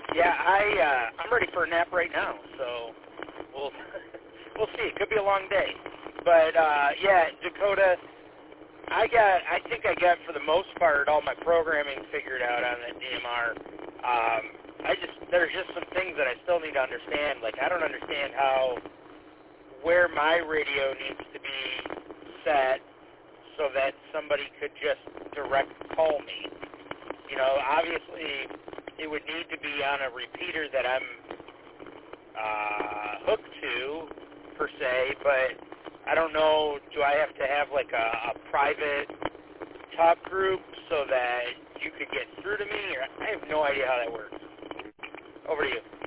Yeah, I'm ready for a nap right now, so we'll see. It could be a long day. But yeah, Dakota, I think I got for the most part all my programming figured out on the DMR. There's just some things that I still need to understand. Like, I don't understand where my radio needs to be set so that somebody could just direct call me. You know, obviously it would need to be on a repeater that I'm hooked to, per se, but I don't know, do I have to have like a private talk group so that you could get through to me? Or I have no idea how that works. Over to you.